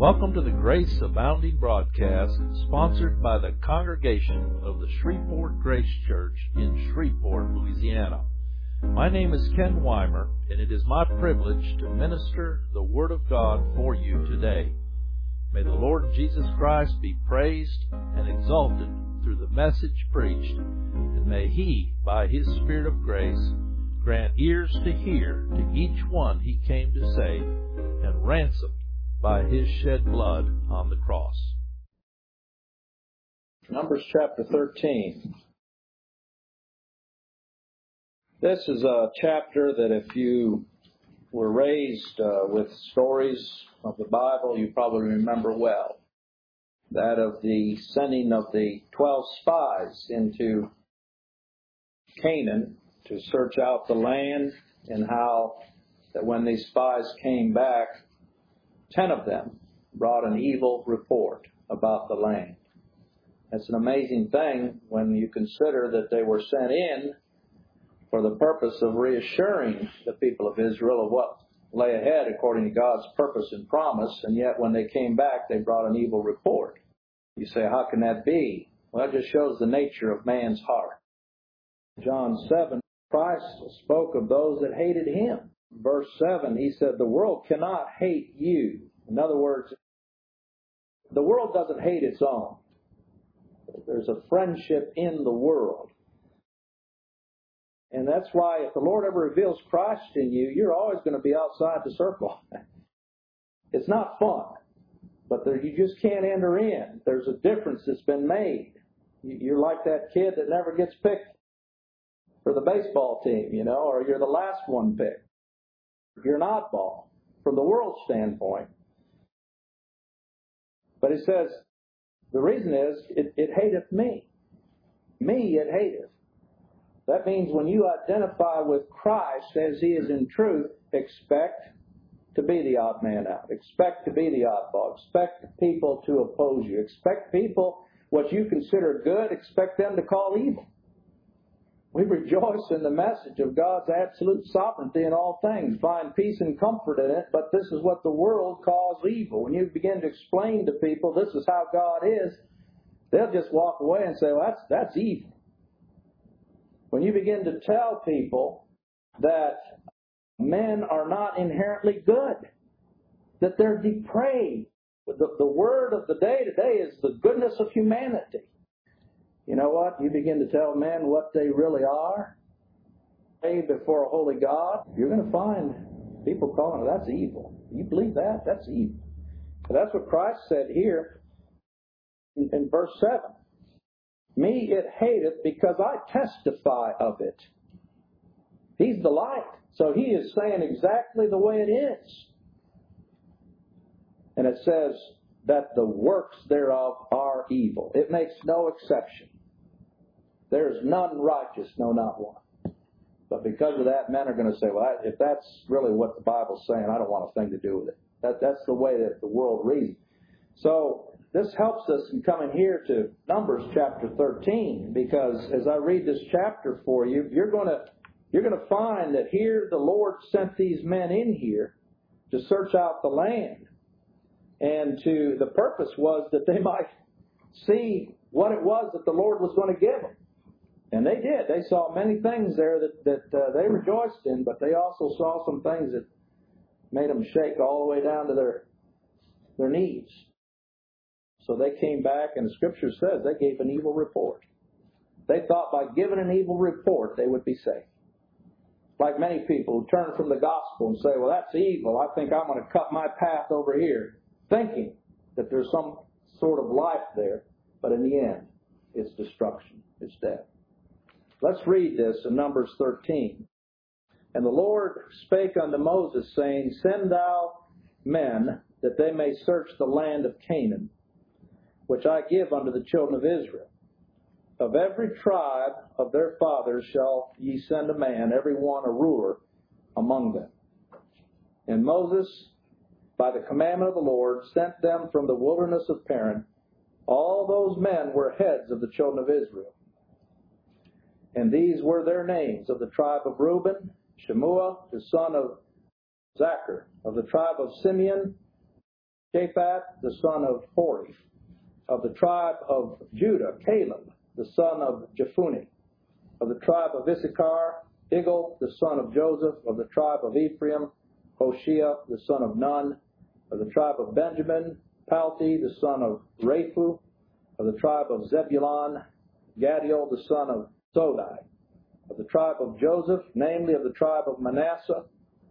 Welcome to the Grace Abounding broadcast, sponsored by the congregation of the Shreveport Grace Church in Shreveport, Louisiana. My name is Ken Weimer, and it is my privilege to minister the Word of God for you today. May the Lord Jesus Christ be praised and exalted through the message preached, and may He, by His Spirit of grace, grant ears to hear to each one He came to save, and ransom by His shed blood on the cross. Numbers chapter 13. This is a chapter that if you were raised with stories of the Bible, you probably remember well. That of the sending of the 12 spies into Canaan to search out the land, and how that when these spies came back, 10 of them brought an evil report about the land. That's an amazing thing when you consider that they were sent in for the purpose of reassuring the people of Israel of what lay ahead according to God's purpose and promise, and yet when they came back, they brought an evil report. You say, how can that be? Well, it just shows the nature of man's heart. John 7, Christ spoke of those that hated Him. Verse 7, He said, the world cannot hate you. In other words, the world doesn't hate its own. There's a friendship in the world. And that's why if the Lord ever reveals Christ in you, you're always going to be outside the circle. It's not fun, but you just can't enter in. There's a difference that's been made. You're like that kid that never gets picked for the baseball team, or you're the last one picked. You're an oddball from the world's standpoint. But He says, the reason is, it hateth me. Me it hateth. That means when you identify with Christ as He is in truth, expect to be the odd man out. Expect to be the oddball. Expect people to oppose you. Expect people, what you consider good, expect them to call evil. We rejoice in the message of God's absolute sovereignty in all things, find peace and comfort in it, but this is what the world calls evil. When you begin to explain to people this is how God is, they'll just walk away and say, well, that's evil. When you begin to tell people that men are not inherently good, that they're depraved, the word of the day today is the goodness of humanity. You know what? You begin to tell men what they really are, before a holy God, you're going to find people calling it, that's evil. You believe that? That's evil. But that's what Christ said here in verse 7. Me it hateth because I testify of it. He's the light. So He is saying exactly the way it is. And it says that the works thereof are evil. It makes no exception. There is none righteous, no, not one. But because of that, men are going to say, well, if that's really what the Bible's saying, I don't want a thing to do with it. That's the way that the world reasons. So this helps us in coming here to Numbers chapter 13, because as I read this chapter for you, you're going to find that here the Lord sent these men in here to search out the land. And the purpose was that they might see what it was that the Lord was going to give them. And they did. They saw many things there that they rejoiced in, but they also saw some things that made them shake all the way down to their knees. So they came back, and the Scripture says they gave an evil report. They thought by giving an evil report they would be saved. Like many people who turn from the gospel and say, well, that's evil. I think I'm going to cut my path over here, thinking that there's some sort of life there. But in the end, it's destruction. It's death. Let's read this in Numbers 13. And the Lord spake unto Moses, saying, send thou men, that they may search the land of Canaan, which I give unto the children of Israel. Of every tribe of their fathers shall ye send a man, every one a ruler among them. And Moses, by the commandment of the Lord, sent them from the wilderness of Paran. All those men were heads of the children of Israel. And these were their names: of the tribe of Reuben, Shemua, the son of Zachar; of the tribe of Simeon, Shaphat, the son of Hori. Of the tribe of Judah, Caleb, the son of Jephunneh. Of the tribe of Issachar, Igal, the son of Joseph. Of the tribe of Ephraim, Hoshea, the son of Nun. Of the tribe of Benjamin, Palti, the son of Raphu. Of the tribe of Zebulun, Gadiel, the son of Sodai. Of the tribe of Joseph, namely of the tribe of Manasseh,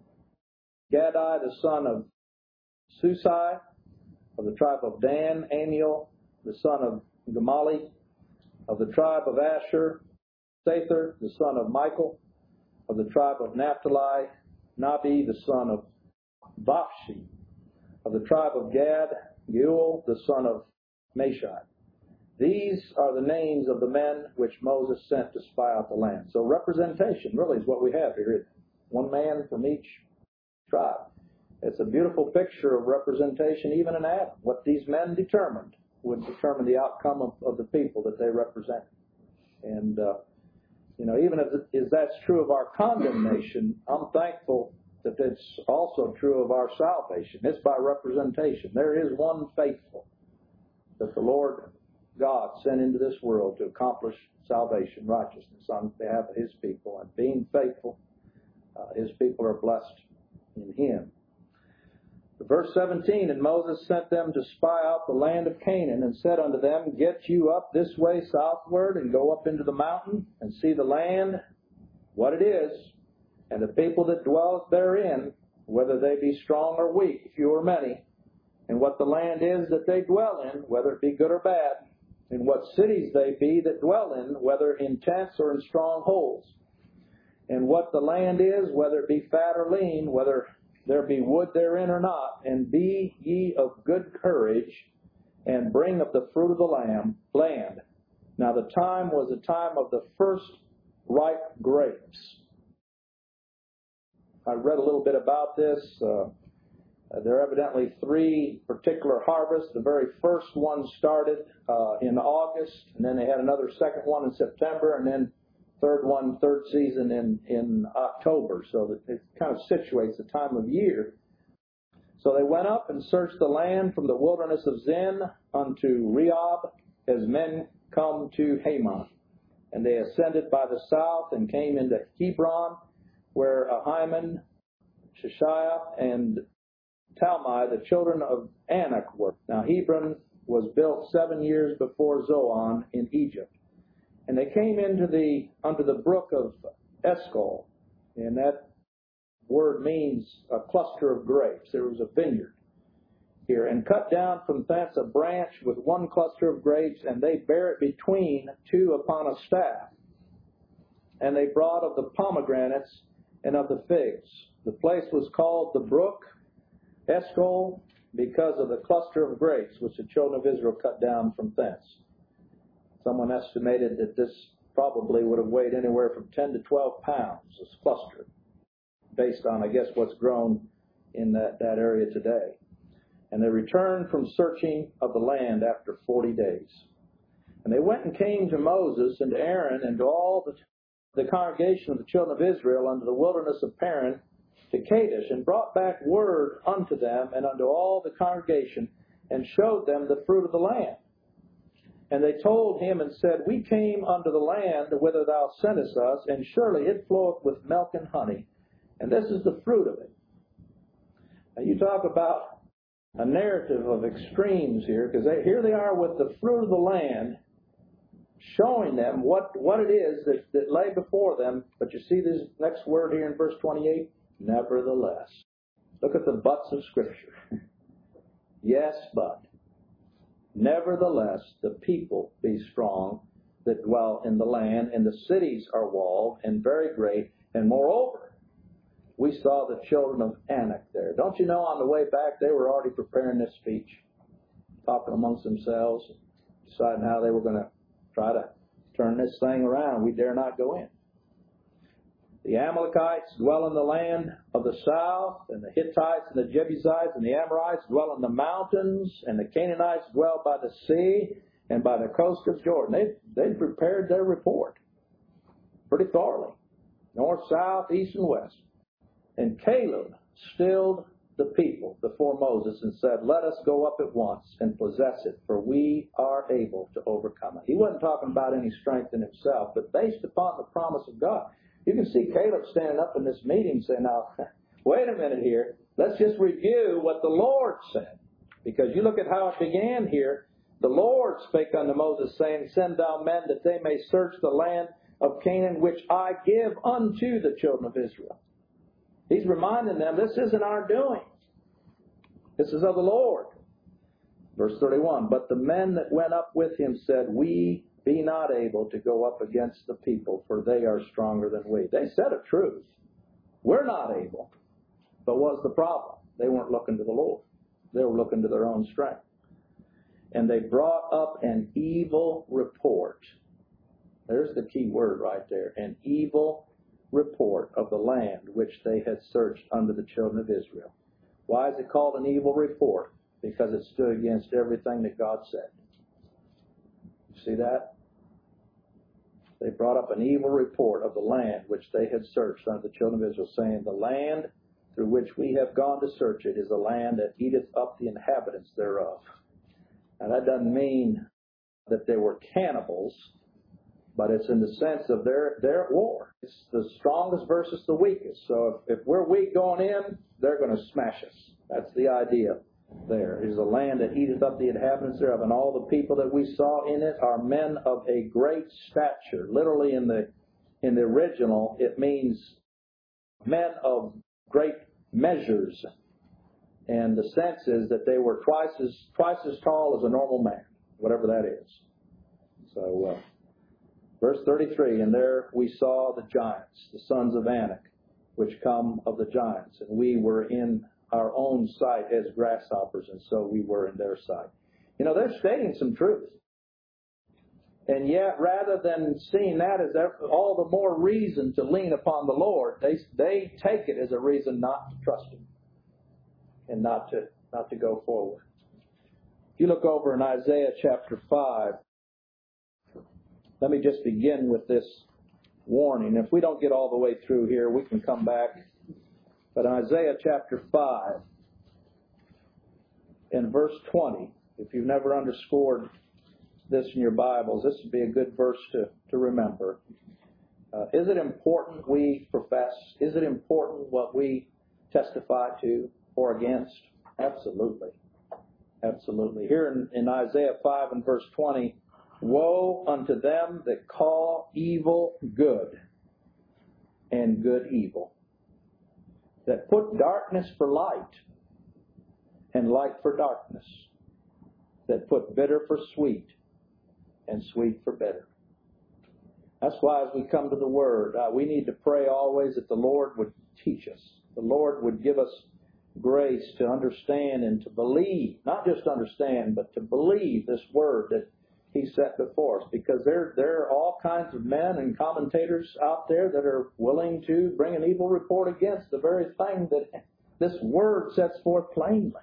Gadai, the son of Susai. Of the tribe of Dan, Amiel, the son of Gamali. Of the tribe of Asher, Sather, the son of Michael. Of the tribe of Naphtali, Nabi, the son of Vapshi. Of the tribe of Gad, Geuel, the son of Mashai. These are the names of the men which Moses sent to spy out the land. So representation really is what we have here. One man from each tribe. It's a beautiful picture of representation even in Adam. What these men determined would determine the outcome of the people that they represent. And, even as that's true of our condemnation, I'm thankful that it's also true of our salvation. It's by representation. There is one faithful that the Lord God sent into this world to accomplish salvation, righteousness on behalf of His people. And being faithful, His people are blessed in Him. Verse 17, and Moses sent them to spy out the land of Canaan, and said unto them, Get you up this way southward, and go up into the mountain, and see the land, what it is, and the people that dwell therein, whether they be strong or weak, few or many, and what the land is that they dwell in, whether it be good or bad, and what cities they be that dwell in, whether in tents or in strongholds, and what the land is, whether it be fat or lean, whether there be wood therein or not, and be ye of good courage, and bring of the fruit of the land. Now the time was the time of the first ripe grapes. I read a little bit about this. There are evidently three particular harvests. The very first one started in August, and then they had another second one in September, and then third season in October. So that it kind of situates the time of year. So they went up and searched the land from the wilderness of Zin unto Rehob, as men come to Haman. And they ascended by the south and came into Hebron, where Ahiman, Sheshaiah, and Talmai, the children of Anak, were. Now Hebron was built 7 years before Zoan in Egypt. And they came under the brook of Eshcol, and that word means a cluster of grapes. There was a vineyard here, and cut down from thence a branch with one cluster of grapes, and they bare it between two upon a staff. And they brought of the pomegranates and of the figs. The place was called the brook Eshcol because of the cluster of grapes which the children of Israel cut down from thence. Someone estimated that this probably would have weighed anywhere from 10 to 12 pounds, this cluster, based on, I guess, what's grown in that area today. And they returned from searching of the land after 40 days. And they went and came to Moses and to Aaron and to all the congregation of the children of Israel unto the wilderness of Paran to Kadesh, and brought back word unto them and unto all the congregation, and showed them the fruit of the land. And they told him and said, We came unto the land whither thou sentest us, and surely it floweth with milk and honey, and this is the fruit of it. Now you talk about a narrative of extremes here, because here they are with the fruit of the land, showing them what it is that lay before them. But you see this next word here in verse 28? Nevertheless. Look at the buts of Scripture. Yes, but. Nevertheless, the people be strong that dwell in the land, and the cities are walled and very great. And moreover, we saw the children of Anak there. Don't you know, on the way back, they were already preparing this speech, talking amongst themselves, deciding how they were going to try to turn this thing around. We dare not go in. The Amalekites dwell in the land of the south, and the Hittites and the Jebusites and the Amorites dwell in the mountains, and the Canaanites dwell by the sea and by the coast of Jordan. They've prepared their report pretty thoroughly, north, south, east, and west. And Caleb stilled the people before Moses and said, let us go up at once and possess it, for we are able to overcome it. He wasn't talking about any strength in himself, but based upon the promise of God. You can see Caleb standing up in this meeting saying, now, wait a minute here. Let's just review what the Lord said. Because you look at how it began here. The Lord spake unto Moses, saying, send thou men that they may search the land of Canaan, which I give unto the children of Israel. He's reminding them, this isn't our doing. This is of the Lord. Verse 31, but the men that went up with him said, we be not able to go up against the people, for they are stronger than we. They said a truth. We're not able. But what's the problem? They weren't looking to the Lord. They were looking to their own strength. And they brought up an evil report. There's the key word right there. An evil report of the land which they had searched unto the children of Israel. Why is it called an evil report? Because it stood against everything that God said. You see that? They brought up an evil report of the land which they had searched unto the children of Israel, saying, the land through which we have gone to search it is a land that eateth up the inhabitants thereof. Now that doesn't mean that they were cannibals, but it's in the sense of they're at war. It's the strongest versus the weakest. So if we're weak going in, they're going to smash us. That's the idea there. It is a land that eateth up the inhabitants thereof, and all the people that we saw in it are men of a great stature. Literally in the original, it means men of great measures. And the sense is that they were twice as tall as a normal man, whatever that is. So, verse 33, and there we saw the giants, the sons of Anak, which come of the giants, and we were in our own sight as grasshoppers, and so we were in their sight. You know, they're stating some truth. And yet, rather than seeing that as all the more reason to lean upon the Lord, they take it as a reason not to trust Him and not to go forward. If you look over in Isaiah chapter 5, let me just begin with this warning. If we don't get all the way through here, we can come back. But Isaiah chapter 5, in verse 20, if you've never underscored this in your Bibles, this would be a good verse to remember. Is it important we profess? Is it important what we testify to or against? Absolutely. Absolutely. Here in Isaiah 5 and verse 20, woe unto them that call evil good and good evil, that put darkness for light and light for darkness, that put bitter for sweet and sweet for bitter. That's why as we come to the Word, we need to pray always that the Lord would teach us. The Lord would give us grace to understand and to believe, not just understand, but to believe this Word that He set before us. Because there are all kinds of men and commentators out there that are willing to bring an evil report against the very thing that this Word sets forth plainly.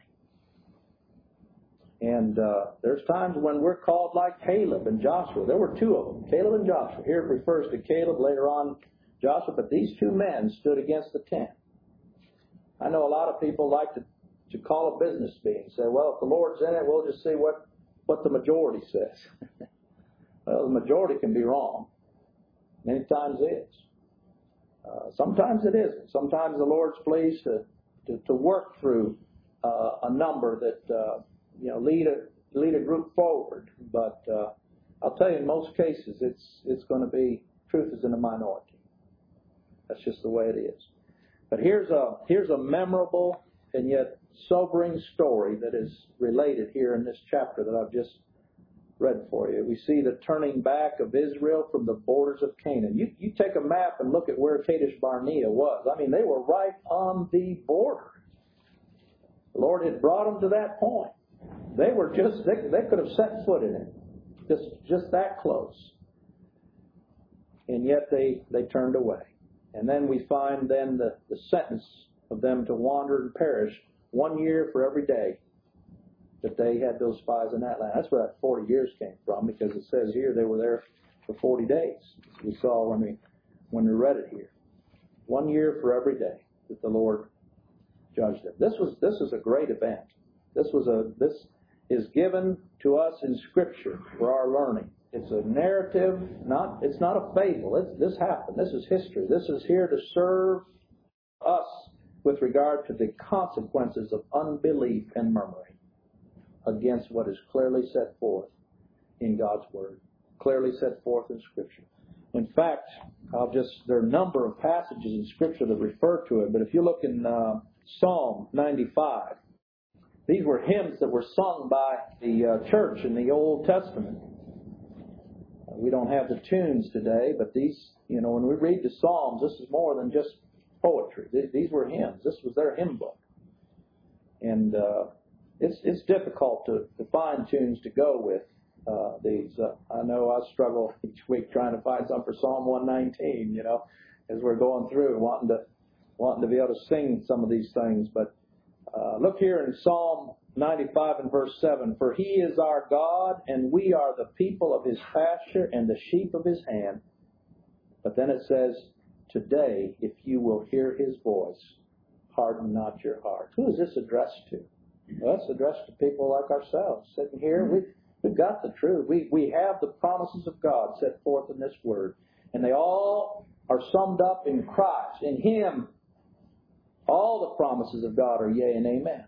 And there's times when we're called like Caleb and Joshua. There were two of them, Caleb and Joshua. Here it refers to Caleb, later on Joshua. But these two men stood against the tent. I know a lot of people like to call a business meeting and say, well, if the Lord's in it, we'll just see what the majority says. Well, the majority can be wrong. Many times it is. Sometimes it isn't. Sometimes the Lord's pleased to work through a number that lead a group forward. But I'll tell you, in most cases, it's going to be truth is in the minority. That's just the way it is. But here's a memorable and yet sobering story that is related here in this chapter that I've just read for you. We see the turning back of Israel from the borders of Canaan. You take a map and look at where Kadesh Barnea was. I mean, they were right on the border. The Lord had brought them to that point. They were they could have set foot in it. Just that close. And yet they turned away. And then we find then the sentence of them to wander and perish 1 year for every day that they had those spies in that land. That's where that 40 years came from, because it says here they were there for 40 days. We saw when we read it here. 1 year for every day that the Lord judge them. This is a great event. This is given to us in Scripture for our learning. It's a narrative, it's not a fable. This happened. This is history. This is here to serve us with regard to the consequences of unbelief and murmuring against what is clearly set forth in God's Word, clearly set forth in Scripture. In fact, there are a number of passages in Scripture that refer to it, but if you look in Psalm 95, these were hymns that were sung by the church in the Old Testament. We don't have the tunes today, but these, when we read the Psalms, this is more than just poetry. These were hymns. This was their hymn book. And it's difficult to find tunes to go with these. I know I struggle each week trying to find some for Psalm 119, as we're going through, wanting to be able to sing some of these things. But look here in Psalm 95 and verse 7. For He is our God, and we are the people of His pasture and the sheep of His hand. But then it says, today, if you will hear His voice, harden not your heart. Who is this addressed to? Well, it's addressed to people like ourselves. Sitting here, we've got the truth. We have the promises of God set forth in this Word. And they all are summed up in Christ. In Him, all the promises of God are yea and amen.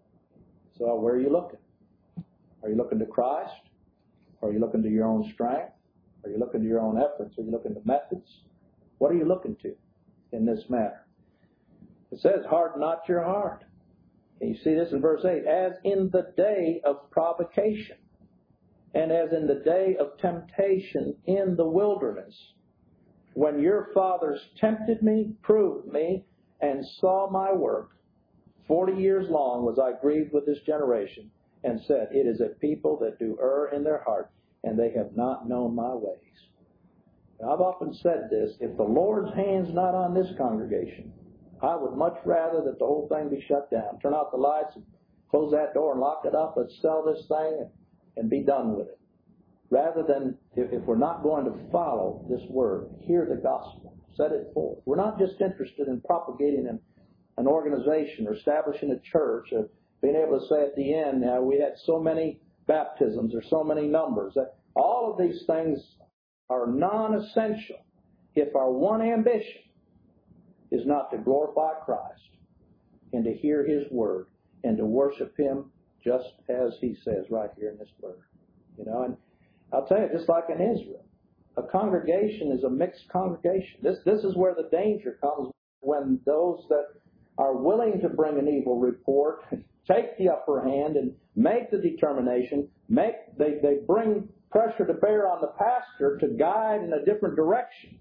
So where are you looking? Are you looking to Christ? Or are you looking to your own strength? Are you looking to your own efforts? Are you looking to methods? What are you looking to in this matter? It says, harden not your heart. And you see this in verse 8. As in the day of provocation, and as in the day of temptation in the wilderness, when your fathers tempted me, proved me, and saw my work, 40 years long was I grieved with this generation, and said, it is a people that do err in their heart, and they have not known my ways. Now, I've often said this, if the Lord's hand's not on this congregation, I would much rather that the whole thing be shut down. Turn out the lights and close that door and lock it up. Let's sell this thing and be done with it. Rather than, if we're not going to follow this Word, hear the gospel, set it forth. We're not just interested in propagating an organization or establishing a church, or being able to say at the end, we had so many baptisms or so many numbers. All of these things are non-essential if our one ambition is not to glorify Christ and to hear His Word and to worship Him just as He says right here in this Word. And I'll tell you, just like in Israel, a congregation is a mixed congregation. This is where the danger comes, when those that are willing to bring an evil report take the upper hand and make the determination, they bring pressure to bear on the pastor to guide in a different direction,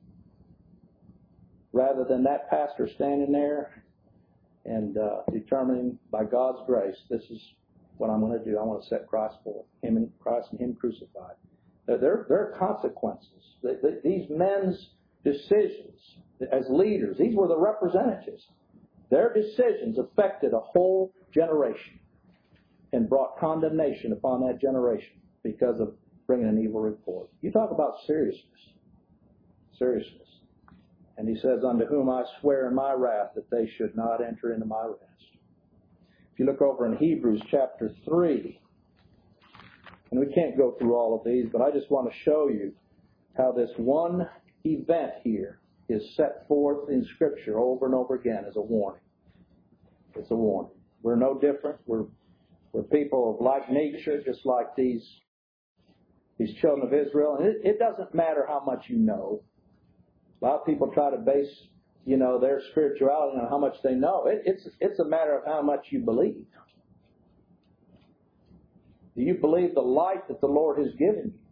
rather than that pastor standing there and determining by God's grace, this is what I'm going to do. I want to set Christ forth, Him and Christ and Him crucified. There are consequences. These men's decisions as leaders, these were the representatives. Their decisions affected a whole generation and brought condemnation upon that generation because of bringing an evil report. You talk about seriousness. Seriousness. And He says, unto whom I swear in my wrath that they should not enter into my rest. If you look over in Hebrews chapter 3, and we can't go through all of these, but I just want to show you how this one event here is set forth in Scripture over and over again as a warning. It's a warning. We're no different. We're people of like nature, just like these children of Israel. And it doesn't matter how much you know. A lot of people try to base, their spirituality on how much they know. It's a matter of how much you believe. Do you believe the light that the Lord has given you?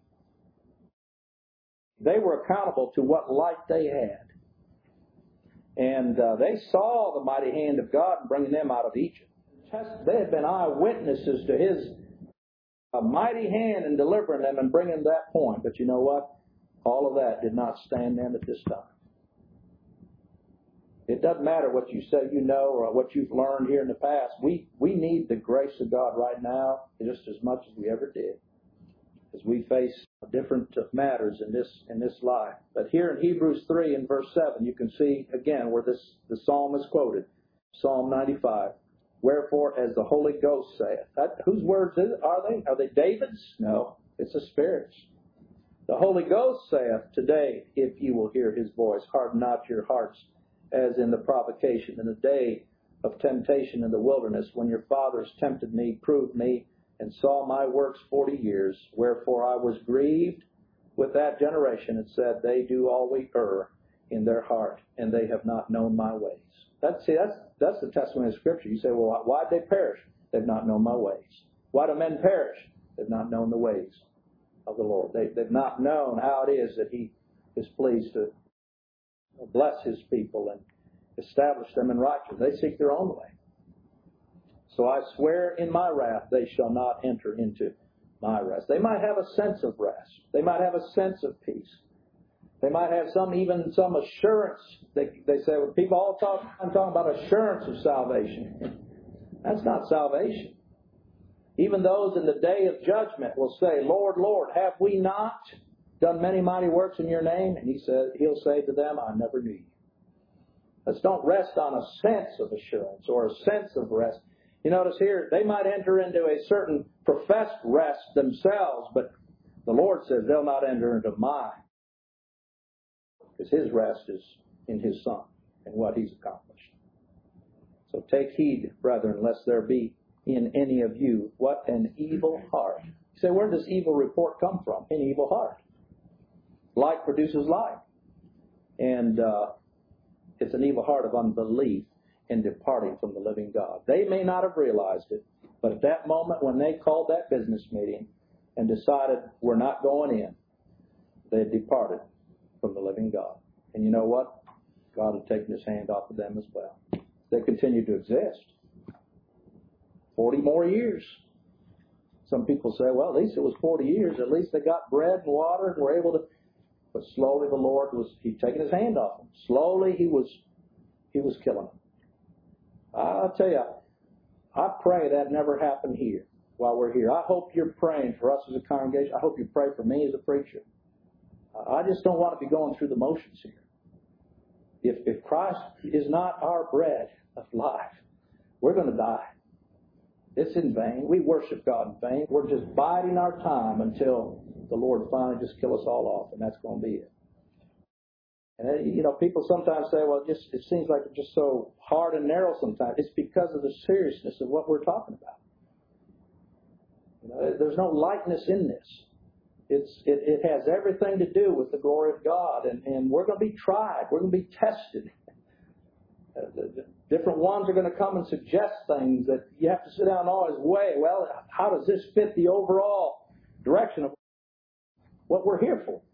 They were accountable to what light they had. And they saw the mighty hand of God in bringing them out of Egypt. They had been eyewitnesses to His mighty hand in delivering them and bringing them to that point. But you know what? All of that did not stand them at this time. It doesn't matter what you say you know or what you've learned here in the past. We need the grace of God right now just as much as we ever did, as we face different matters in this life. But here in Hebrews 3 and verse 7, you can see again where the psalm is quoted, Psalm 95. Wherefore, as the Holy Ghost saith. Whose words are they? Are they David's? No, it's the Spirit's. The Holy Ghost saith, today, if you will hear his voice, harden not your hearts, as in the provocation, in the day of temptation in the wilderness, when your fathers tempted me, proved me, and saw my works 40 years. Wherefore I was grieved with that generation, and said, they do always err in their heart, and they have not known my ways. That's the testimony of Scripture. You say, well, why did they perish? They've not known my ways. Why do men perish? They've not known the ways of the Lord. They've not known how it is that he is pleased to bless his people and establish them in righteousness. They seek their own way. So I swear in my wrath, they shall not enter into my rest. They might have a sense of rest. They might have a sense of peace. They might have some assurance. They say, well, people all I'm talking about assurance of salvation. That's not salvation. Even those in the day of judgment will say, Lord, Lord, have we not done many mighty works in your name? And he'll say to them, I never knew you. Let's don't rest on a sense of assurance or a sense of rest. You notice here, they might enter into a certain professed rest themselves, but the Lord says they'll not enter into mine. Because his rest is in his Son and what he's accomplished. So take heed, brethren, lest there be in any of you what an evil heart. You say, where does evil report come from? An evil heart. Like produces like. And it's an evil heart of unbelief in departing from the living God. They may not have realized it, but at that moment when they called that business meeting and decided we're not going in, they had departed from the living God. And you know what? God had taken his hand off of them as well. They continued to exist. 40 more years. Some people say, well, at least it was 40 years. At least they got bread and water and were able to. But slowly the Lord he'd taken his hand off them. Slowly he was killing them. I'll tell you, I pray that never happened here while we're here. I hope you're praying for us as a congregation. I hope you pray for me as a preacher. I just don't want to be going through the motions here. If Christ is not our bread of life, we're going to die. It's in vain. We worship God in vain. We're just biding our time until the Lord finally just kill us all off, and that's going to be it. And, people sometimes say, well, it seems like it's just so hard and narrow sometimes. It's because of the seriousness of what we're talking about. There's no lightness in this. It has everything to do with the glory of God, and we're going to be tried. We're going to be tested. The different ones are going to come and suggest things that you have to sit down and always weigh. Well, how does this fit the overall direction of what we're here for?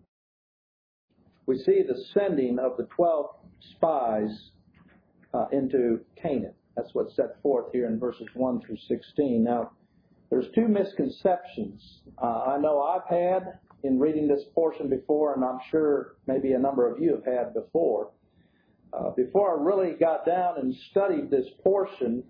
We see the sending of the 12 spies into Canaan. That's what's set forth here in verses 1 through 16. Now, there's two misconceptions I know I've had in reading this portion before, and I'm sure maybe a number of you have had before. Before I really got down and studied this portion,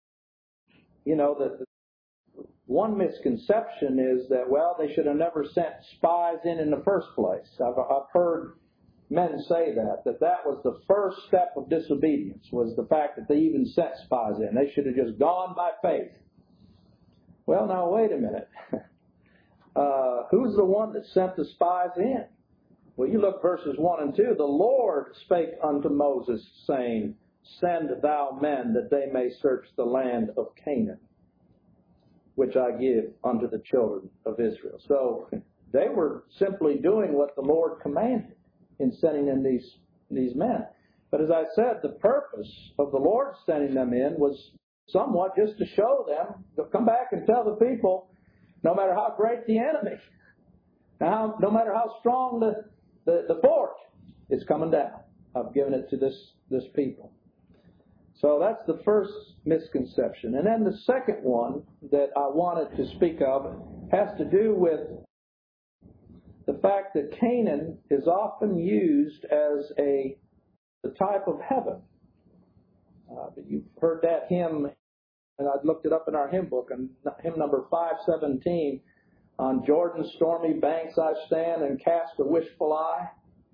that one misconception is that, well, they should have never sent spies in the first place. I've heard men say that was the first step of disobedience, was the fact that they even sent spies in. They should have just gone by faith. Well, now, wait a minute. Who's the one that sent the spies in? Well, you look verses 1 and 2. The Lord spake unto Moses, saying, Send thou men that they may search the land of Canaan, which I give unto the children of Israel. So they were simply doing what the Lord commanded in sending in these men. But as I said, the purpose of the Lord sending them in was somewhat just to show them, to come back and tell the people, no matter how great the enemy, no matter how strong the fort, it's coming down. I've given it to this people. So that's the first misconception. And then the second one that I wanted to speak of has to do with the fact that Canaan is often used as the type of heaven. You've heard that hymn, and I looked it up in our hymn book, and hymn number 517, on Jordan's stormy banks I stand and cast a wishful eye.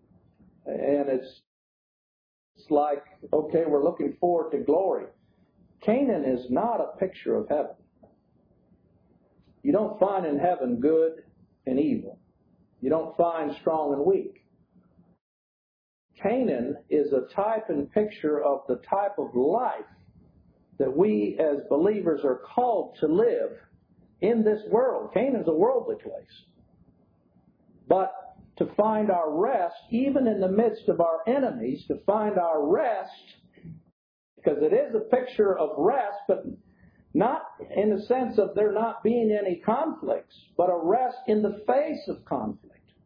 And it's like, okay, we're looking forward to glory. Canaan is not a picture of heaven. You don't find in heaven good and evil. You don't find strong and weak. Canaan is a type and picture of the type of life that we as believers are called to live in this world. Canaan's a worldly place. But to find our rest, even in the midst of our enemies, to find our rest, because it is a picture of rest, but not in the sense of there not being any conflicts, but a rest in the face of conflict.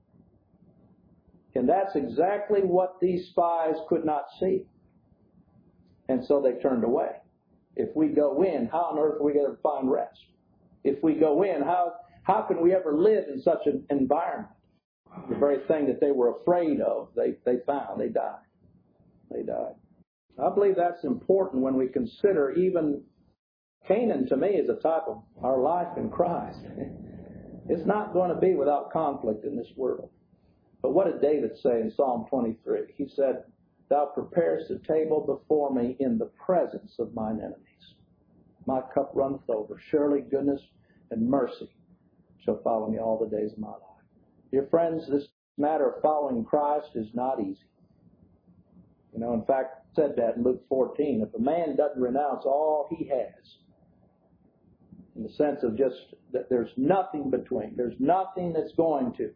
And that's exactly what these spies could not see. And so they turned away. If we go in, how on earth are we going to find rest? If we go in, how can we ever live in such an environment? The very thing that they were afraid of, they found. They died. They died. I believe that's important when we consider even Canaan, to me, is a type of our life in Christ. It's not going to be without conflict in this world. But what did David say in Psalm 23? He said, Thou preparest a table before me in the presence of mine enemies. My cup runneth over. Surely goodness and mercy shall follow me all the days of my life. Dear friends, this matter of following Christ is not easy. You know, in fact, I said that in Luke 14. If a man doesn't renounce all he has, in the sense of just that there's nothing between, there's nothing that's going to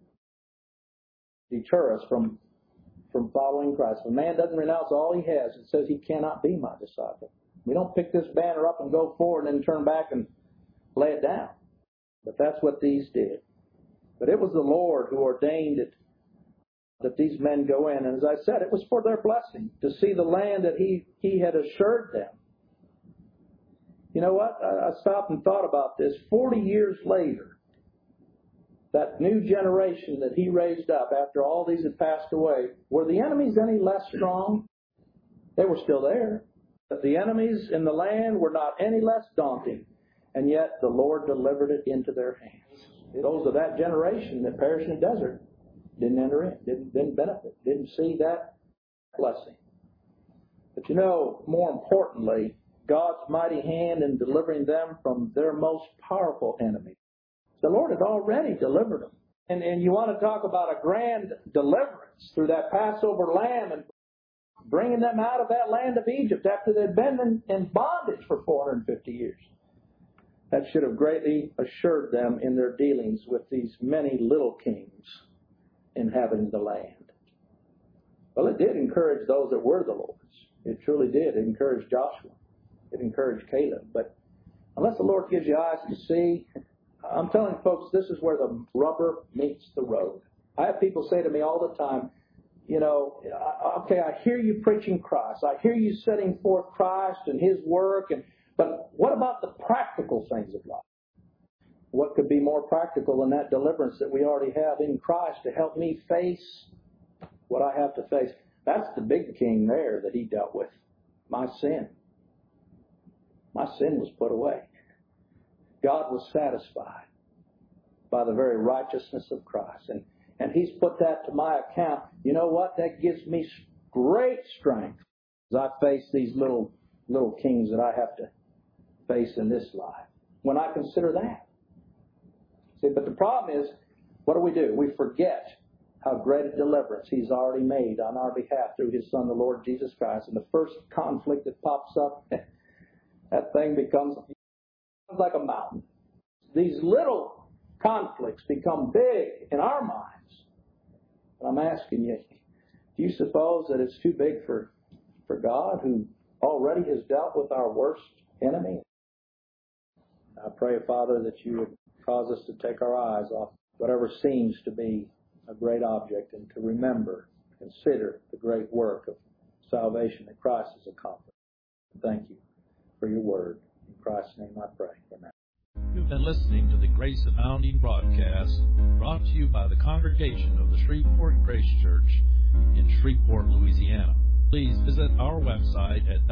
deter us from following Christ. If a man doesn't renounce all he has, it says he cannot be my disciple. We don't pick this banner up and go forward and then turn back and lay it down. But that's what these did. But it was the Lord who ordained it, that these men go in. And as I said, it was for their blessing, to see the land that he had assured them. You know what? I stopped and thought about this. 40 years later, that new generation that he raised up after all these had passed away, were the enemies any less strong? They were still there. But the enemies in the land were not any less daunting. And yet the Lord delivered it into their hands. Those of that generation that perished in the desert didn't enter in, didn't benefit, didn't see that blessing. But you know, more importantly, God's mighty hand in delivering them from their most powerful enemy. The Lord had already delivered them. And you want to talk about a grand deliverance through that Passover lamb and bringing them out of that land of Egypt after they'd been in bondage for 450 years. That should have greatly assured them in their dealings with these many little kings inhabiting the land. Well, it did encourage those that were the Lord's. It truly did. It encouraged Joshua. It encouraged Caleb. But unless the Lord gives you eyes to see, I'm telling folks, this is where the rubber meets the road. I have people say to me all the time, you know, okay, I hear you preaching Christ. I hear you setting forth Christ and His work, but what about the practical things of life? What could be more practical than that deliverance that we already have in Christ to help me face what I have to face? That's the big king there that He dealt with. My sin. My sin was put away. God was satisfied by the very righteousness of Christ. And He's put that to my account. You know what? That gives me great strength as I face these little kings that I have to face in this life. When I consider that. See, but the problem is, what do? We forget how great a deliverance He's already made on our behalf through His Son, the Lord Jesus Christ. And the first conflict that pops up, that thing becomes like a mountain. These little conflicts become big in our minds. And I'm asking you, do you suppose that it's too big for God, who already has dealt with our worst enemy? I pray, Father, that You would cause us to take our eyes off whatever seems to be a great object and to remember, consider the great work of salvation that Christ has accomplished. Thank You for Your word. In Christ's name I pray. Amen. You've been listening to the Grace Abounding broadcast brought to you by the congregation of the Shreveport Grace Church in Shreveport, Louisiana. Please visit our website at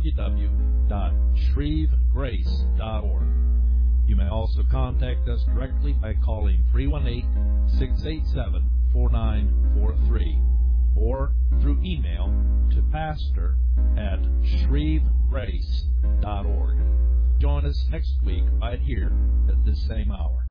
www.shrevegrace.org. You may also contact us directly by calling 318-687-4943. or through email to pastor@shrevegrace.org. Join us next week right here at this same hour.